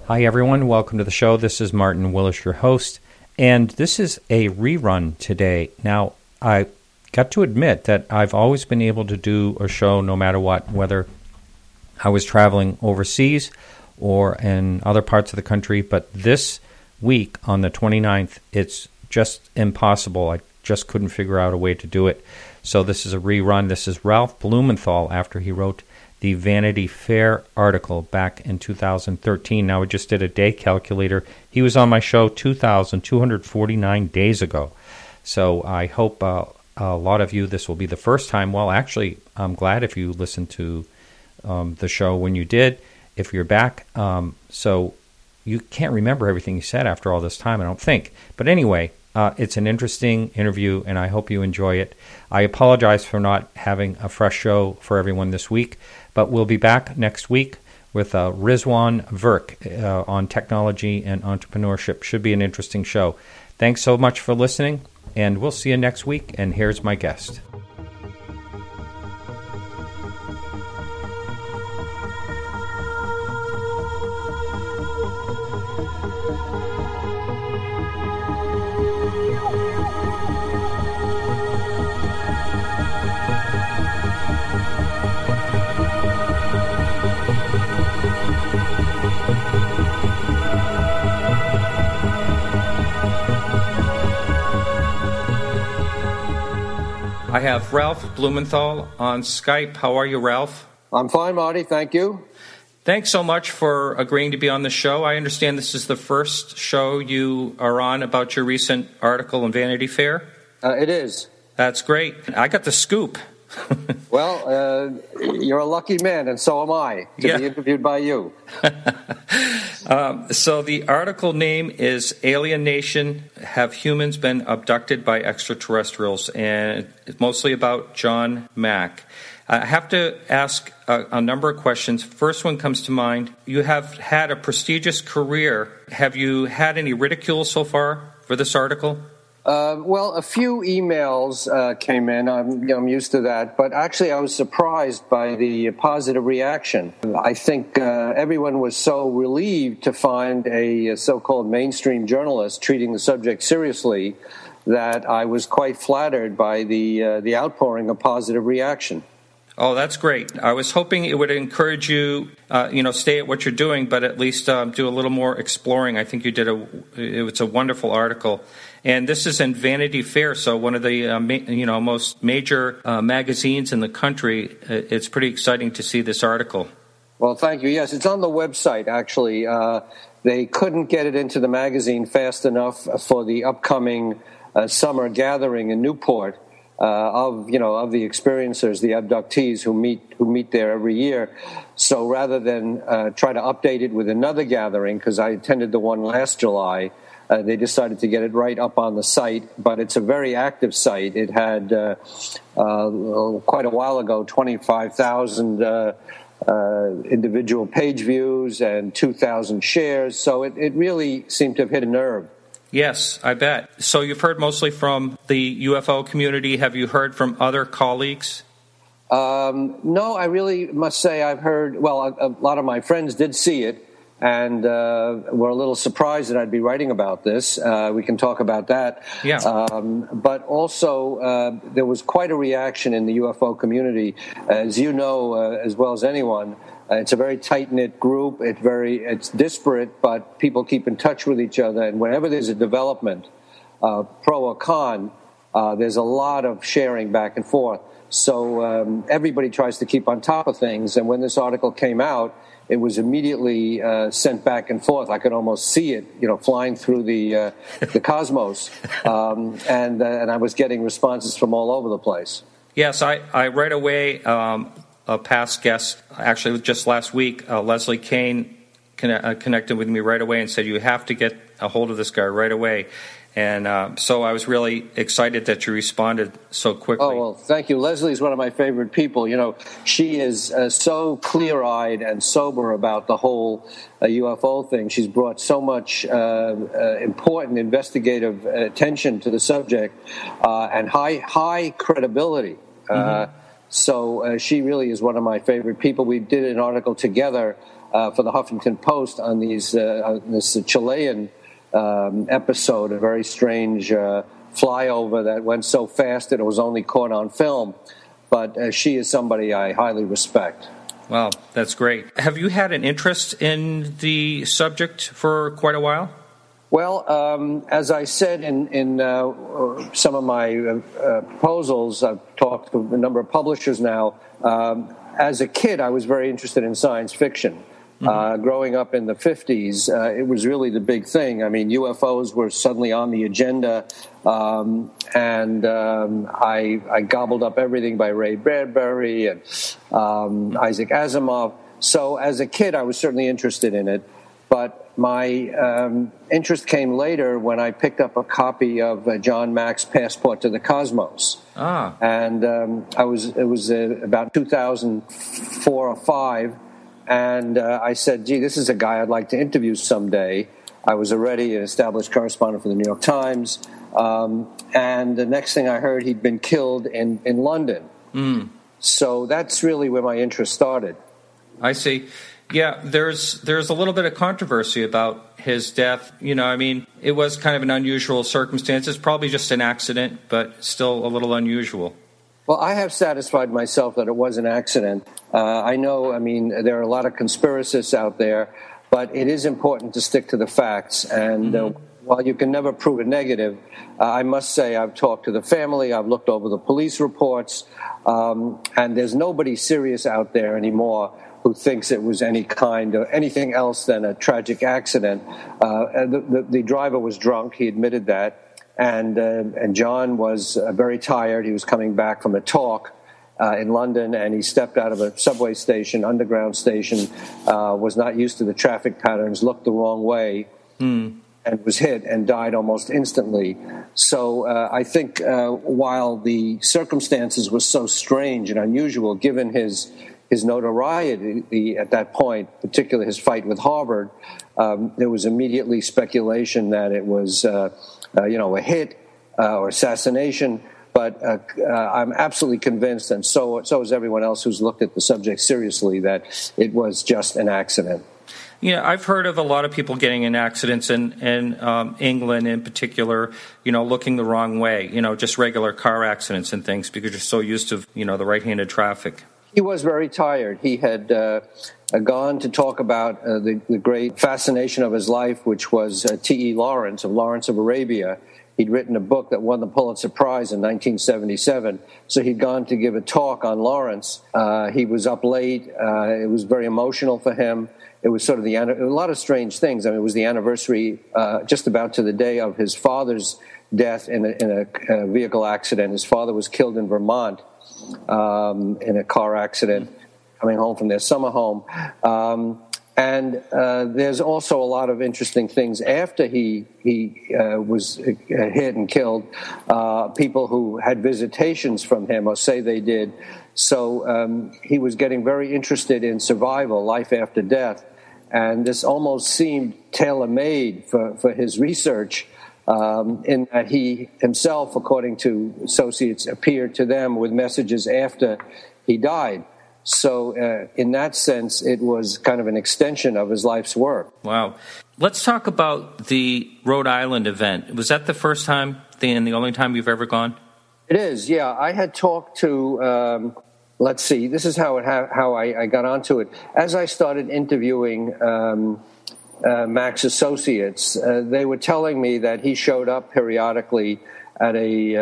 Hi, everyone. Welcome to the show. This is Martin Willis, your host, and this is a rerun today. Now, I got to admit that I've always been able to do a show no matter what, whether I was traveling overseas or in other parts of the country, but this week on the 29th, it's just impossible. I just couldn't figure out a way to do it. So this is a rerun. This is Ralph Blumenthal after he wrote the Vanity Fair article back in 2013. Now, we just did a day calculator. He was on my show 2,249 days ago. So I hope a lot of you, this will be the first time. Well, actually, I'm glad if you listened to the show when you did, if you're back. So you can't remember everything you said after all this time, I don't think. But anyway, it's an interesting interview, and I hope you enjoy it. I apologize for not having a fresh show for everyone this week, but we'll be back next week with Rizwan Virk on technology and entrepreneurship. Should be an interesting show. Thanks so much for listening, and we'll see you next week. And here's my guest. I have Ralph Blumenthal on Skype. How are you, Ralph? I'm fine, Marty. Thank you. Thanks so much for agreeing to be on the show. I understand this is the first show you are on about your recent article in Vanity Fair. It is. That's great. I got the scoop. Well, you're a lucky man, and so am I, to be interviewed by you. So the article name is Alien Nation, Have Humans Been Abducted by Extraterrestrials? And it's mostly about John Mack. I have to ask a number of questions. First one comes to mind. You have had a prestigious career. Have you had any ridicule so far for this article? Well, a few emails came in. I'm used to that. But actually, I was surprised by the positive reaction. I think everyone was so relieved to find a so-called mainstream journalist treating the subject seriously that I was quite flattered by the outpouring of positive reaction. Oh, that's great. I was hoping it would encourage you, stay at what you're doing, but at least do a little more exploring. I think you did it's a wonderful article. And this is in Vanity Fair, so one of the most major magazines in the country. It's pretty exciting to see this article. Well, thank you. Yes, it's on the website, actually. They couldn't get it into the magazine fast enough for the upcoming summer gathering in Newport. Of the experiencers, the abductees who meet there every year. So rather than try to update it with another gathering, because I attended the one last July, they decided to get it right up on the site. But it's a very active site. It had quite a while ago 25,000 individual page views and 2,000 shares. So it really seemed to have hit a nerve. Yes, I bet. So you've heard mostly from the UFO community. Have you heard from other colleagues? No, I really must say I've heard, well, a lot of my friends did see it and were a little surprised that I'd be writing about this. We can talk about that. Yeah. But also there was quite a reaction in the UFO community. As you know, as well as anyone, it's a very tight-knit group. It's disparate, but people keep in touch with each other. And whenever there's a development, pro or con, there's a lot of sharing back and forth. So everybody tries to keep on top of things. And when this article came out, it was immediately sent back and forth. I could almost see it, flying through the cosmos. And I was getting responses from all over the place. Yes, I right away. A past guest, actually just last week, Leslie Kane connected with me right away and said, you have to get a hold of this guy right away. And so I was really excited that you responded so quickly. Oh, well, thank you. Leslie's one of my favorite people. She is so clear-eyed and sober about the whole UFO thing. She's brought so much important investigative attention to the subject and high credibility. Mm-hmm. So she really is one of my favorite people. We did an article together for the Huffington Post on this Chilean episode, a very strange flyover that went so fast that it was only caught on film. But she is somebody I highly respect. Wow, that's great. Have you had an interest in the subject for quite a while? Well, as I said in some of my proposals, I've talked to a number of publishers now. As a kid, I was very interested in science fiction. Growing up in the 50s, it was really the big thing. I mean, UFOs were suddenly on the agenda, and I gobbled up everything by Ray Bradbury and Isaac Asimov. So as a kid, I was certainly interested in it. But my interest came later when I picked up a copy of John Mack's Passport to the Cosmos. And it was about 2004 or 5. And I said, gee, this is a guy I'd like to interview someday. I was already an established correspondent for the New York Times. And the next thing I heard, he'd been killed in London. So that's really where my interest started. I see. Yeah, there's a little bit of controversy about his death. You know, I mean, it was kind of an unusual circumstance. It's probably just an accident, but still a little unusual. Well, I have satisfied myself that it was an accident. I know, I mean, there are a lot of conspiracists out there, but it is important to stick to the facts. And while you can never prove a negative, I must say I've talked to the family, I've looked over the police reports, and there's nobody serious out there anymore who thinks it was any kind of anything else than a tragic accident. The driver was drunk, he admitted that. And John was very tired. He was coming back from a talk in London, and he stepped out of a subway station, underground station, was not used to the traffic patterns, looked the wrong way, and was hit and died almost instantly. So I think while the circumstances were so strange and unusual, given his notoriety at that point, particularly his fight with Harvard, there was immediately speculation that it was a hit or assassination. But I'm absolutely convinced, and so is everyone else who's looked at the subject seriously, that it was just an accident. Yeah, I've heard of a lot of people getting in accidents in England in particular, looking the wrong way, just regular car accidents and things because you're so used to, the right-handed traffic. He was very tired. He had gone to talk about the great fascination of his life, which was T.E. Lawrence of Arabia. He'd written a book that won the Pulitzer Prize in 1977. So he'd gone to give a talk on Lawrence. He was up late. It was very emotional for him. It was sort of a lot of strange things. I mean, it was the anniversary just about to the day of his father's death in a vehicle accident. His father was killed in Vermont in a car accident coming home from their summer home. And there's also a lot of interesting things after he was hit and killed. People who had visitations from him or say they did. So he was getting very interested in survival, life after death. And this almost seemed tailor-made for his research in that he himself, according to associates, appeared to them with messages after he died. So in that sense, it was kind of an extension of his life's work. Wow. Let's talk about the Rhode Island event. Was that the first time and the only time you've ever gone? It is, yeah. I had talked to, let's see, this is how I got onto it. As I started interviewing Mack's associates, they were telling me that he showed up periodically at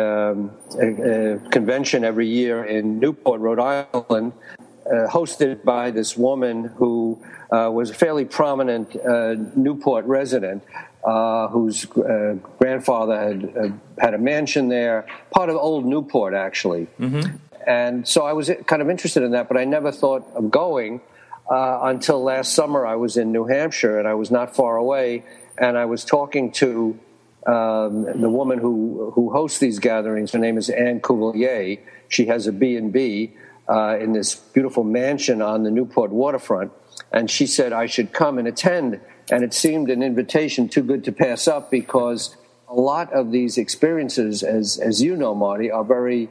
a convention every year in Newport, Rhode Island, hosted by this woman who was a fairly prominent Newport resident, whose grandfather had a mansion there, part of old Newport, actually. Mm-hmm. And so I was kind of interested in that, but I never thought of going until last summer. I was in New Hampshire, and I was not far away, and I was talking to the woman who hosts these gatherings. Her name is Anne Couvelier. She has a B&B in this beautiful mansion on the Newport waterfront, and she said I should come and attend, and it seemed an invitation too good to pass up, because a lot of these experiences, as you know, Marty, are very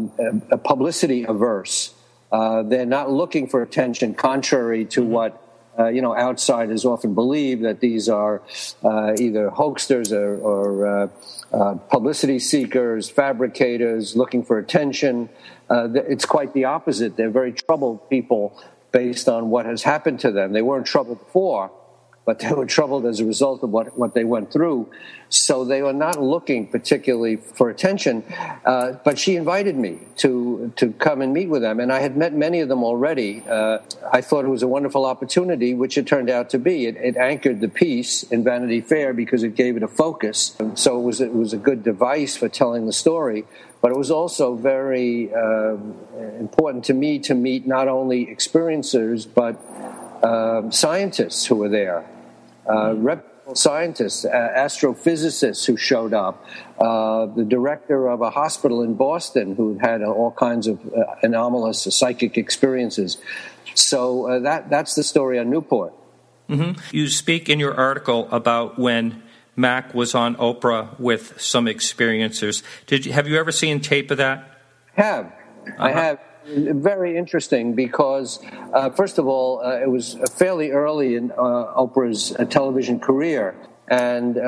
publicity averse. They're not looking for attention, contrary to what outsiders often believe that these are either hoaxers or publicity seekers, fabricators, looking for attention. It's quite the opposite. They're very troubled people based on what has happened to them. They weren't troubled before, but they were troubled as a result of what they went through. So they were not looking particularly for attention. But she invited me to come and meet with them, and I had met many of them already. I thought it was a wonderful opportunity, which it turned out to be. It anchored the piece in Vanity Fair because it gave it a focus. So it was a good device for telling the story. But it was also very important to me to meet not only experiencers but scientists who were there. Reputable scientists, astrophysicists who showed up, the director of a hospital in Boston who had all kinds of anomalous psychic experiences. So that's the story on Newport. Mm-hmm. You speak in your article about when Mac was on Oprah with some experiencers. Have you ever seen tape of that? I have. Very interesting because, first of all, it was fairly early in Oprah's television career. And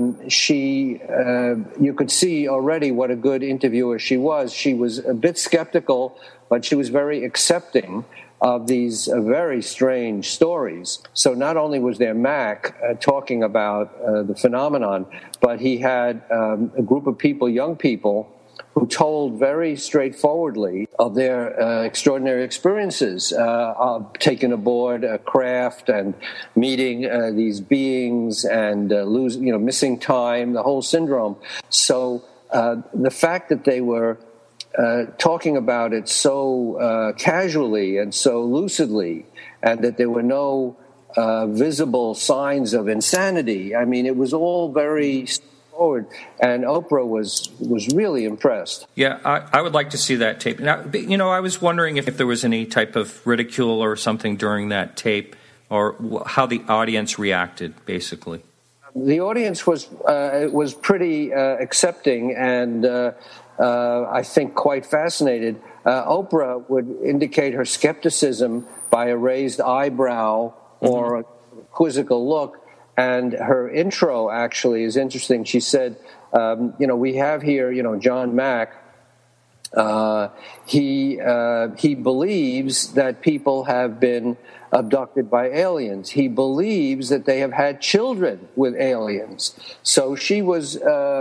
you could see already what a good interviewer she was. She was a bit skeptical, but she was very accepting of these very strange stories. So not only was there Mac talking about the phenomenon, but he had a group of people, young people, who told very straightforwardly of their extraordinary experiences of taking aboard a craft and meeting these beings and missing time, the whole syndrome. So the fact that they were talking about it so casually and so lucidly, and that there were no visible signs of insanity, I mean, it was all very forward, and Oprah was really impressed. Yeah, I would like to see that tape. Now, I was wondering if there was any type of ridicule or something during that tape, or how the audience reacted, basically. The audience was pretty accepting and I think quite fascinated. Oprah would indicate her skepticism by a raised eyebrow or a quizzical look. And her intro actually is interesting. She said, we have here, John Mack. He believes that people have been abducted by aliens. He believes that they have had children with aliens. So she was,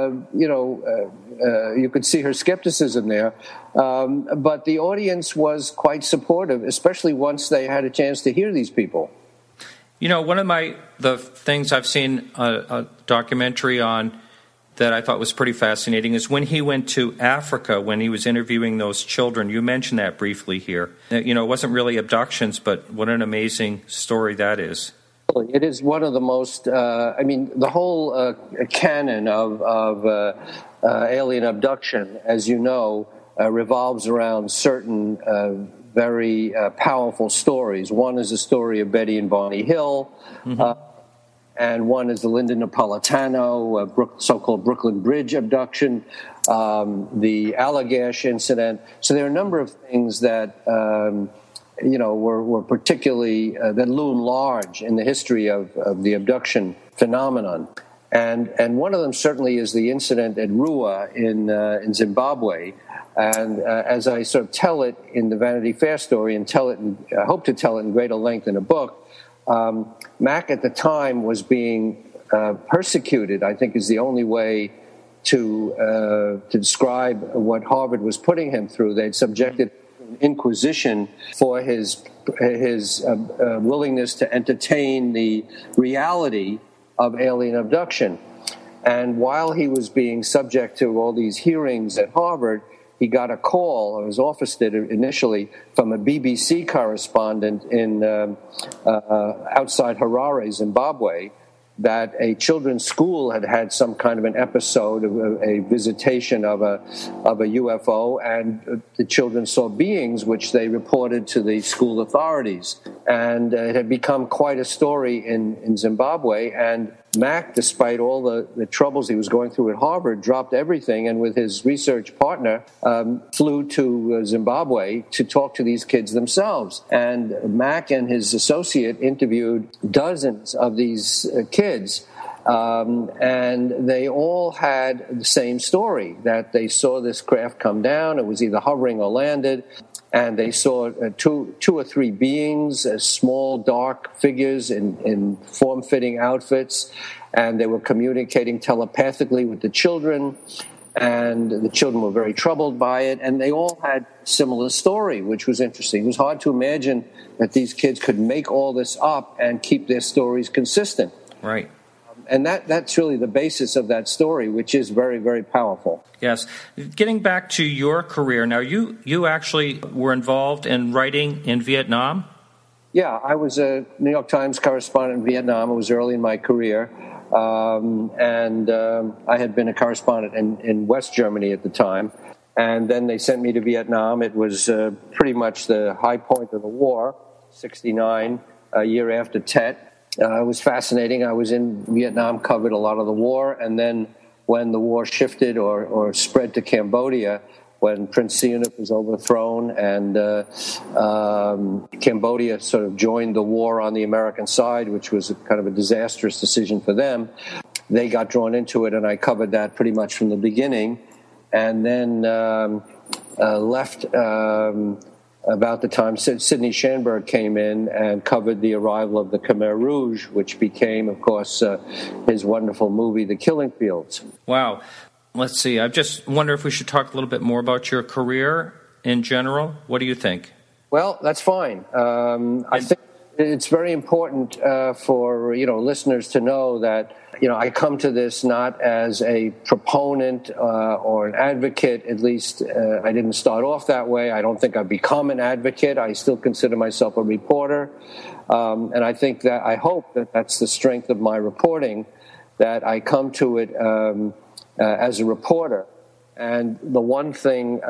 you could see her skepticism there. But the audience was quite supportive, especially once they had a chance to hear these people. One of the things I've seen a documentary on that I thought was pretty fascinating is when he went to Africa, when he was interviewing those children. You mentioned that briefly here. It wasn't really abductions, but what an amazing story that is. It is one of the most, the whole canon of alien abduction, as you know, revolves around certain very powerful stories. One is the story of Betty and Barney Hill, and one is the Linda Napolitano, so-called Brooklyn Bridge abduction, the Allagash incident. So there are a number of things that were particularly that loom large in the history of the abduction phenomenon. And one of them certainly is the incident at Rua in Zimbabwe. And as I sort of tell it in the Vanity Fair story and I hope to tell it in greater length in a book, Mac at the time was being persecuted, I think is the only way to describe what Harvard was putting him through. They'd subjected Inquisition for his willingness to entertain the reality of alien abduction. And while he was being subject to all these hearings at Harvard, he got a call, or his office did initially, from a BBC correspondent in outside Harare, Zimbabwe, that a children's school had had some kind of an episode of a visitation of a UFO, and the children saw beings which they reported to the school authorities. And it had become quite a story in Zimbabwe, and Mack, despite all the troubles he was going through at Harvard, dropped everything and with his research partner flew to Zimbabwe to talk to these kids themselves. And Mack and his associate interviewed dozens of these kids. And they all had the same story, that they saw this craft come down. It was either hovering or landed. And they saw two or three beings, small, dark figures in form-fitting outfits, and they were communicating telepathically with the children, and the children were very troubled by it, and they all had similar story, which was interesting. It was hard to imagine that these kids could make all this up and keep their stories consistent. Right. And that's really the basis of that story, which is very, very powerful. Yes. Getting back to your career, now you actually were involved in writing in Vietnam? Yeah, I was a New York Times correspondent in Vietnam. It was early in my career. And I had been a correspondent in West Germany at the time. And then they sent me to Vietnam. It was pretty much the high point of the war, 1969, a year after Tet. It was fascinating. I was in Vietnam, covered a lot of the war, and then when the war shifted or spread to Cambodia, when Prince Sihanouk was overthrown and Cambodia sort of joined the war on the American side, which was kind of a disastrous decision for them, they got drawn into it, and I covered that pretty much from the beginning, and then left about the time Sidney Schanberg came in and covered the arrival of the Khmer Rouge, which became, of course, his wonderful movie, The Killing Fields. Wow. Let's see. I just wonder if we should talk a little bit more about your career in general. What do you think? Well, that's fine. I think it's very important for listeners to know that I come to this not as a proponent or an advocate. At least I didn't start off that way. I don't think I've become an advocate. I still consider myself a reporter, and I think that I hope that that's the strength of my reporting. That I come to it as a reporter. And the one thing,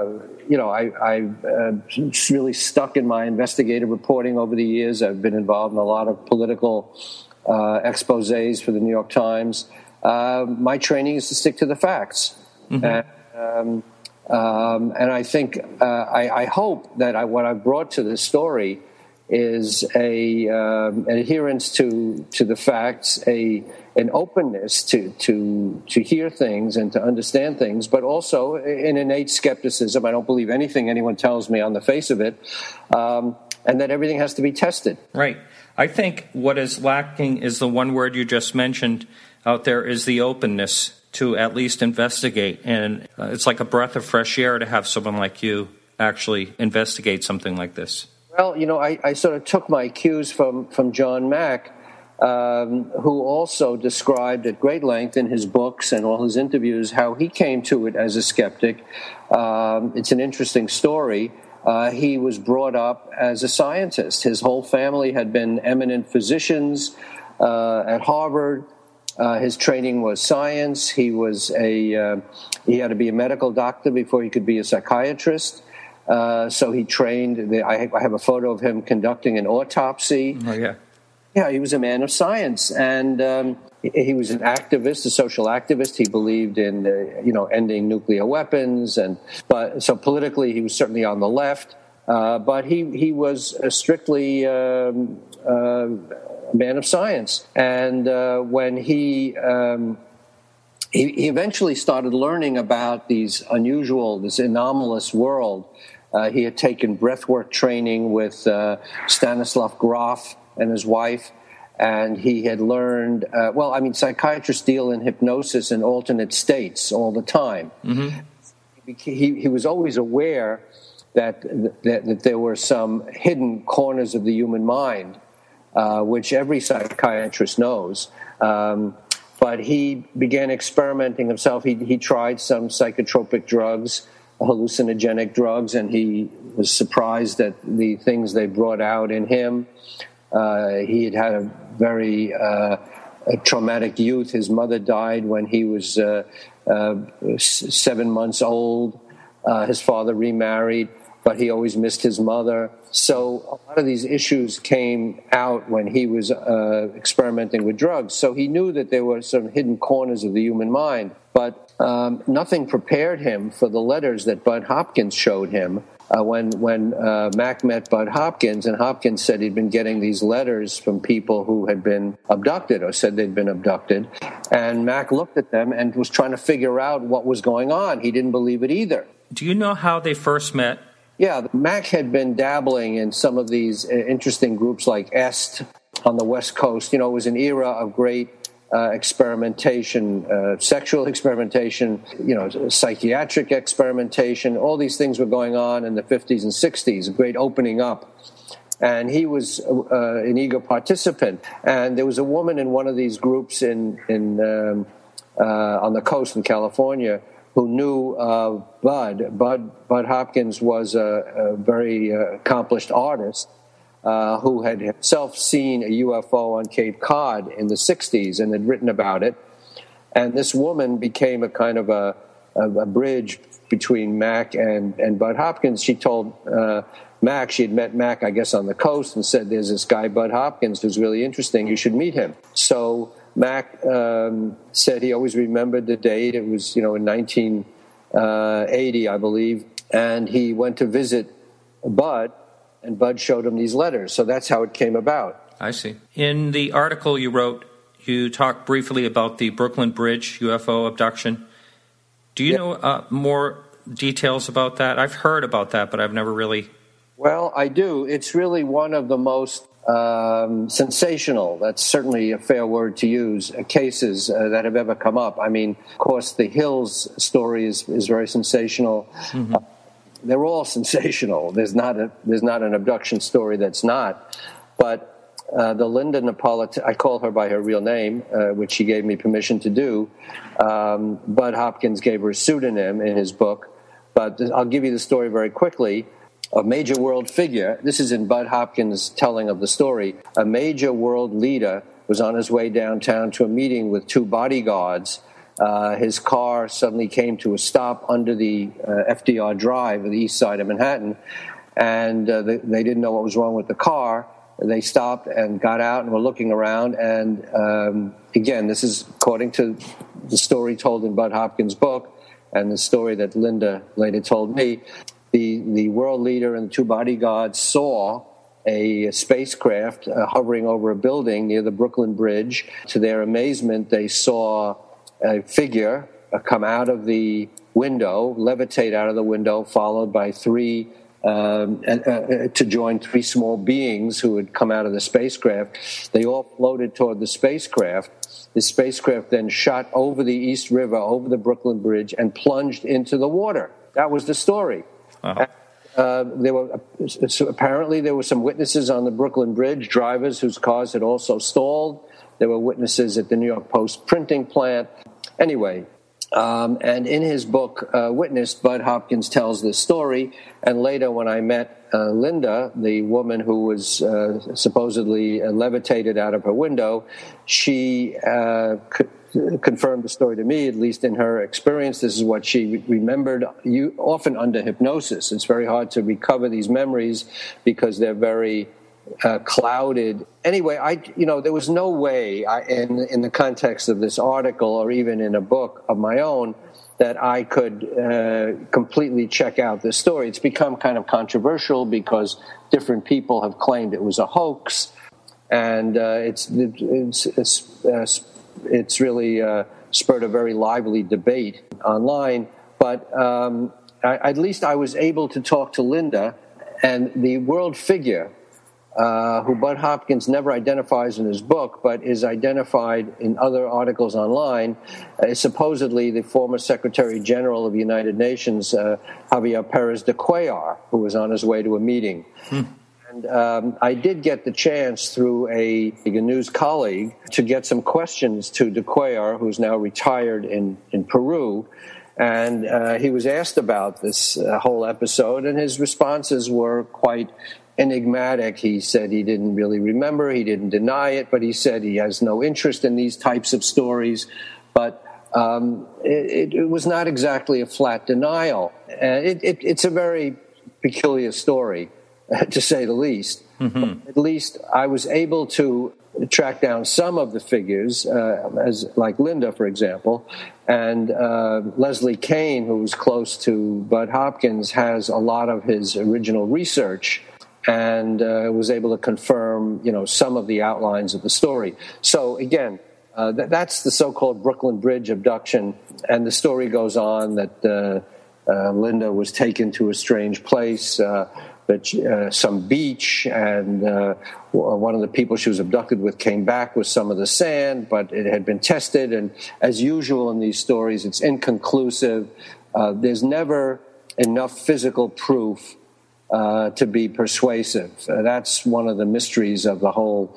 I've really stuck in my investigative reporting over the years. I've been involved in a lot of political exposés for the New York Times. My training is to stick to the facts. Mm-hmm. And I think, I hope that what I've brought to this story is an adherence to the facts, an openness to hear things and to understand things, but also an innate skepticism. I don't believe anything anyone tells me on the face of it, and that everything has to be tested. Right. I think what is lacking is the one word you just mentioned out there is the openness to at least investigate. And it's like a breath of fresh air to have someone like you actually investigate something like this. Well, I sort of took my cues from John Mack, who also described at great length in his books and all his interviews how he came to it as a skeptic. It's an interesting story. He was brought up as a scientist. His whole family had been eminent physicians at Harvard. His training was science. He had to be a medical doctor before he could be a psychiatrist. So he trained. I have a photo of him conducting an autopsy. Oh, yeah. Yeah, he was a man of science, and he was an activist, a social activist. He believed in, ending nuclear weapons, but so politically he was certainly on the left. But he was strictly a man of science, and when he eventually started learning about this anomalous world. He had taken breathwork training with Stanislav Grof and his wife, and he had learned, psychiatrists deal in hypnosis in alternate states all the time. Mm-hmm. He was always aware that there were some hidden corners of the human mind, which every psychiatrist knows. But he began experimenting himself. He tried some psychotropic drugs, hallucinogenic drugs, and he was surprised at the things they brought out in him. He had a very traumatic youth. His mother died when he was 7 months old. His father remarried. but he always missed his mother. So a lot of these issues came out when he was experimenting with drugs. So he knew that there were some hidden corners of the human mind, but nothing prepared him for the letters that Bud Hopkins showed him. When Mac met Bud Hopkins, and Hopkins said he'd been getting these letters from people who had been abducted or said they'd been abducted, and Mac looked at them and was trying to figure out what was going on. He didn't believe it either. Do you know how they first met? Yeah, Mac had been dabbling in some of these interesting groups like EST on the West Coast. You know, it was an era of great experimentation, sexual experimentation, you know, psychiatric experimentation. All these things were going on in the 50s and 60s, a great opening up. And he was an eager participant. And there was a woman in one of these groups on the coast in California who knew Bud. Bud Hopkins was a very accomplished artist who had himself seen a UFO on Cape Cod in the 60s and had written about it. And this woman became a kind of a bridge between Mac and Bud Hopkins. She told Mac, she had met Mac, I guess, on the coast and said, there's this guy, Bud Hopkins, who's really interesting. You should meet him. So Mac said he always remembered the date. It was, in 1980, I believe. And he went to visit Bud, and Bud showed him these letters. So that's how it came about. I see. In the article you wrote, you talked briefly about the Brooklyn Bridge UFO abduction. Do you know more details about that? I've heard about that, but I've never really... Well, I do. It's really one of the most sensational, that's certainly a fair word to use, cases that have ever come up. I mean, of course, the Hills story is very sensational. Mm-hmm. They're all sensational. There's not an abduction story that's not. But the Linda Napolitano, I call her by her real name, which she gave me permission to do. Bud Hopkins gave her a pseudonym in his book. But I'll give you the story very quickly. A major world figure, this is in Bud Hopkins' telling of the story, a major world leader was on his way downtown to a meeting with two bodyguards. His car suddenly came to a stop under the FDR Drive on the east side of Manhattan, and they didn't know what was wrong with the car. They stopped and got out and were looking around, and again, this is according to the story told in Bud Hopkins' book and the story that Linda later told me. The world leader and the two bodyguards saw a spacecraft hovering over a building near the Brooklyn Bridge. To their amazement, they saw a figure come out of the window, levitate out of the window, followed by to join three small beings who had come out of the spacecraft. They all floated toward the spacecraft. The spacecraft then shot over the East River, over the Brooklyn Bridge, and plunged into the water. That was the story. Uh-huh. Apparently there were some witnesses on the Brooklyn Bridge, drivers whose cars had also stalled. There were witnesses at the New York Post printing plant. Anyway, and in his book, Witness, Bud Hopkins tells this story. And later when I met Linda, the woman who was supposedly levitated out of her window, she confirmed the story to me, at least in her experience. This is what she remembered, often under hypnosis. It's very hard to recover these memories because they're very clouded. Anyway, there was no way in the context of this article or even in a book of my own that I could completely check out this story. It's become kind of controversial because different people have claimed it was a hoax, and it's really spurred a very lively debate online. But at least I was able to talk to Linda, and the world figure, who Bud Hopkins never identifies in his book, but is identified in other articles online, is supposedly the former Secretary General of the United Nations, Javier Perez de Cuellar, who was on his way to a meeting. And I did get the chance through a news colleague to get some questions to de Cuellar, who's now retired in Peru. And he was asked about this whole episode, and his responses were quite enigmatic. He said he didn't really remember, he didn't deny it, but he said he has no interest in these types of stories. But it was not exactly a flat denial. It's a very peculiar story, to say the least. Mm-hmm. At least I was able to track down some of the figures, as like Linda, for example, and Leslie Kane, who was close to Bud Hopkins, has a lot of his original research and was able to confirm, some of the outlines of the story. So again, that's the so-called Brooklyn Bridge abduction, and the story goes on that Linda was taken to a strange place, some beach, and one of the people she was abducted with came back with some of the sand, but it had been tested, and as usual in these stories, it's inconclusive. There's never enough physical proof to be persuasive. That's one of the mysteries of the whole,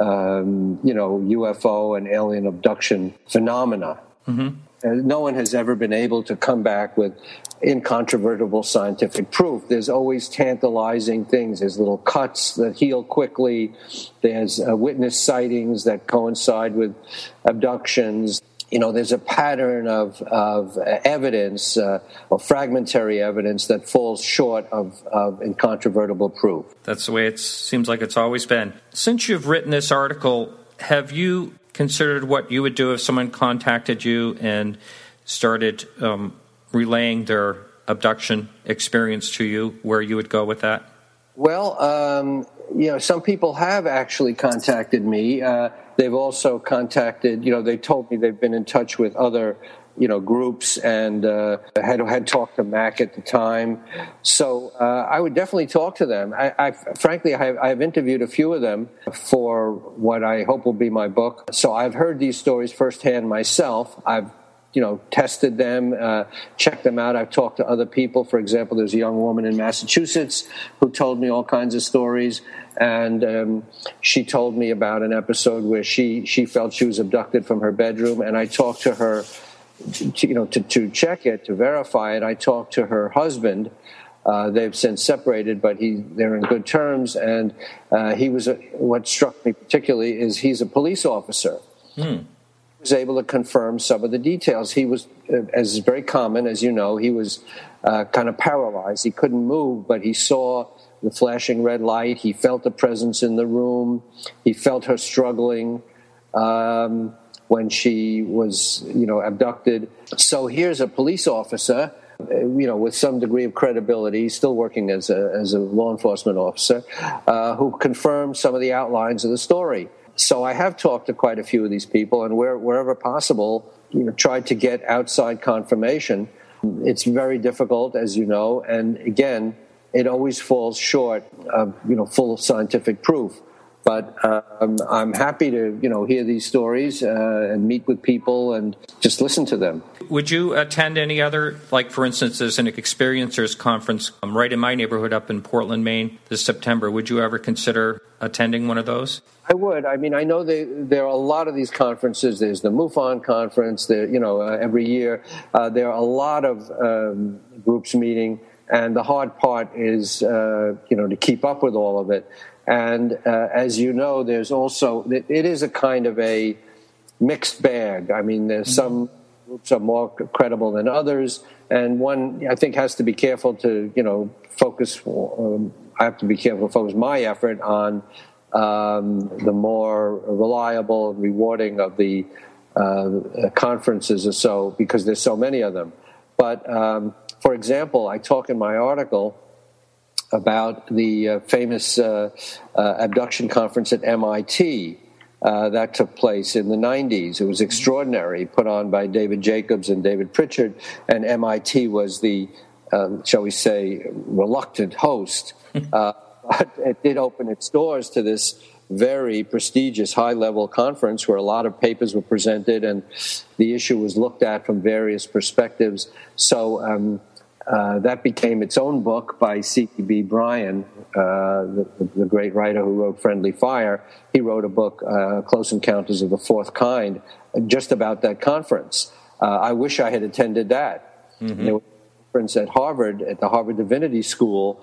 UFO and alien abduction phenomena. Mm-hmm. No one has ever been able to come back with incontrovertible scientific proof. There's always tantalizing things. There's little cuts that heal quickly. There's witness sightings that coincide with abductions. There's a pattern of evidence, or fragmentary evidence, that falls short of incontrovertible proof. That's the way it seems like it's always been. Since you've written this article, have you considered what you would do if someone contacted you and started relaying their abduction experience to you, where you would go with that? Well, some people have actually contacted me. They've also contacted, they told me they've been in touch with other, groups, and had talked to Mac at the time. So I would definitely talk to them. Frankly, I've interviewed a few of them for what I hope will be my book. So I've heard these stories firsthand myself. I've tested them, checked them out. I've talked to other people. For example, there's a young woman in Massachusetts who told me all kinds of stories, and she told me about an episode where she felt she was abducted from her bedroom, and I talked to her, to check it, to verify it. I talked to her husband. They've since separated, but they're in good terms, and what struck me particularly is he's a police officer. Was able to confirm some of the details. He was, as is very common, as you know, he was kind of paralyzed. He couldn't move, but he saw the flashing red light. He felt the presence in the room. He felt her struggling when she was, abducted. So here's a police officer, with some degree of credibility, still working as a law enforcement officer, who confirmed some of the outlines of the story. So I have talked to quite a few of these people, and wherever possible, tried to get outside confirmation. It's very difficult, as you know, and again, it always falls short of full scientific proof. But I'm happy to hear these stories and meet with people and just listen to them. Would you attend any other, like for instance, there's an experiencers conference right in my neighborhood up in Portland, Maine this September. Would you ever consider attending one of those? I would. I mean, I know there are a lot of these conferences. There's the MUFON conference, every year. There are a lot of groups meeting, and the hard part is, to keep up with all of it. And as you know, there's also, it is a kind of a mixed bag. I mean, there's some groups are more credible than others, and one, I think, has to be careful to, focus. I have to be careful to focus my effort on the more reliable and rewarding of the conferences or so, because there's so many of them. But, for example, I talk in my article about the famous abduction conference at MIT that took place in the 90s. It was extraordinary, put on by David Jacobs and David Pritchard, and MIT was the, shall we say, reluctant host. But it did open its doors to this very prestigious high-level conference where a lot of papers were presented and the issue was looked at from various perspectives. So that became its own book by C.B. Bryan, the great writer who wrote Friendly Fire. He wrote a book, Close Encounters of the Fourth Kind, just about that conference. I wish I had attended that. Mm-hmm. There was a conference at Harvard, at the Harvard Divinity School,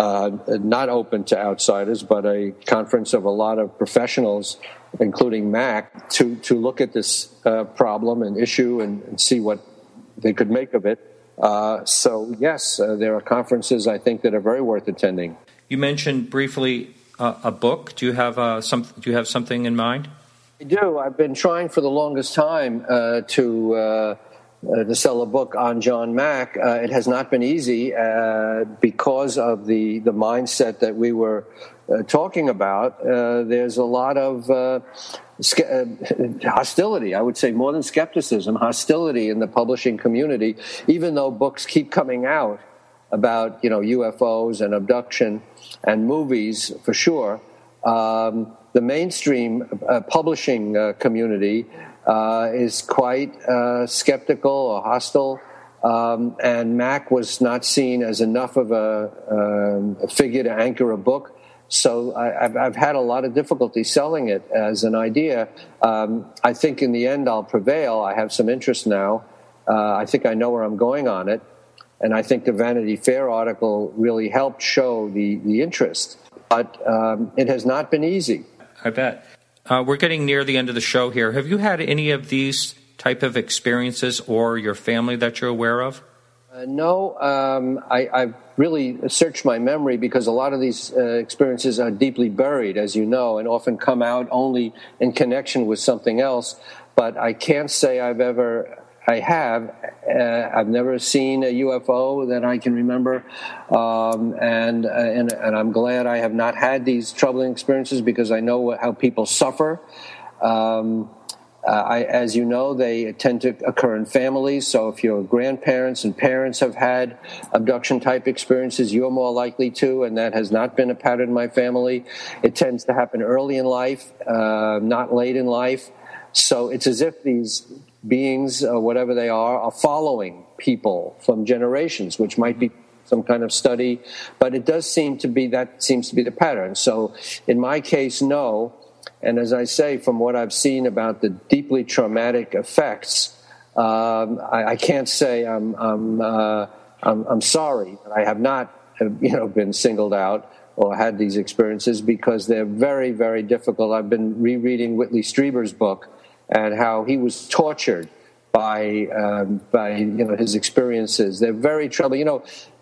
not open to outsiders, but a conference of a lot of professionals, including Mac, to look at this problem and issue and see what they could make of it. So yes, there are conferences I think that are very worth attending. You mentioned briefly a book. Do you have Do you have something in mind? I do. I've been trying for the longest time to sell a book on John Mack. It has not been easy because of the mindset that we were talking about. There's a lot of hostility, I would say more than skepticism, hostility in the publishing community, even though books keep coming out about UFOs and abduction and movies for sure. The mainstream publishing community is quite skeptical or hostile, and Mack was not seen as enough of a figure to anchor a book. So I've had a lot of difficulty selling it as an idea. I think in the end I'll prevail. I have some interest now. I think I know where I'm going on it. And I think the Vanity Fair article really helped show the interest. But it has not been easy. I bet. We're getting near the end of the show here. Have you had any of these type of experiences or your family that you're aware of? No. I've really searched my memory because a lot of these experiences are deeply buried, as you know, and often come out only in connection with something else. But I can't say I've never seen a UFO that I can remember, and I'm glad I have not had these troubling experiences because I know how people suffer. As you know, they tend to occur in families. So if your grandparents and parents have had abduction-type experiences, you're more likely to, and that has not been a pattern in my family. It tends to happen early in life, not late in life. So it's as if these beings, whatever they are following people from generations, which might be some kind of study, but it does seems to be the pattern. So in my case, no. And as I say, from what I've seen about the deeply traumatic effects, I can't say I'm sorry that I have not been singled out or had these experiences because they're very, very difficult. I've been rereading Whitley Strieber's book and how he was tortured by his experiences. They're very troubling.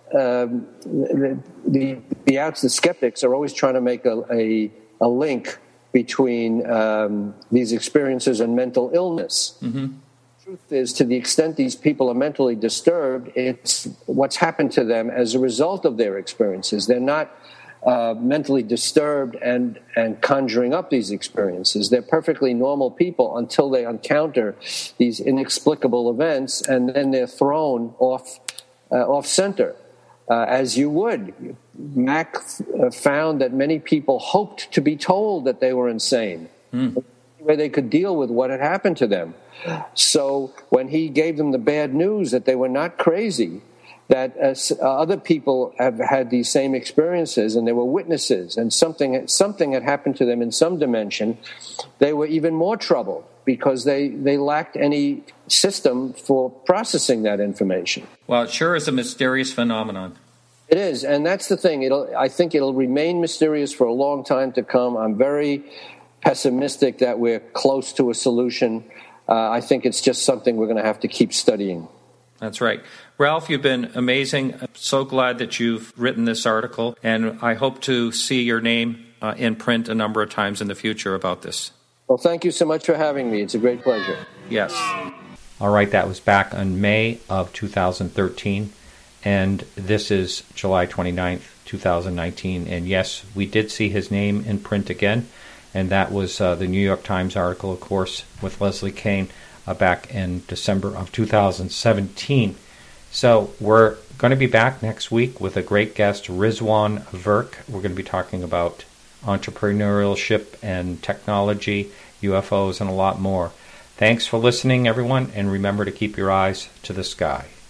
The skeptics are always trying to make a link between these experiences and mental illness. Mm-hmm. The truth is, to the extent these people are mentally disturbed, it's what's happened to them as a result of their experiences. They're not mentally disturbed and conjuring up these experiences. They're perfectly normal people until they encounter these inexplicable events, and then they're thrown off center, as you would. Mack found that many people hoped to be told that they were insane, where they could deal with what had happened to them. So when he gave them the bad news that they were not crazy, that other people have had these same experiences and they were witnesses and something had happened to them in some dimension, they were even more troubled because they lacked any system for processing that information. Well, it sure is a mysterious phenomenon. It is, and that's the thing. I think it'll remain mysterious for a long time to come. I'm very pessimistic that we're close to a solution. I think it's just something we're going to have to keep studying. That's right. Ralph, you've been amazing. I'm so glad that you've written this article, and I hope to see your name in print a number of times in the future about this. Well, thank you so much for having me. It's a great pleasure. Yes. All right, that was back on May of 2013, and this is July 29th, 2019. And yes, we did see his name in print again, and that was the New York Times article, of course, with Leslie Kean back in December of 2017. So we're going to be back next week with a great guest, Rizwan Virk. We're going to be talking about entrepreneurship and technology, UFOs, and a lot more. Thanks for listening, everyone, and remember to keep your eyes to the sky.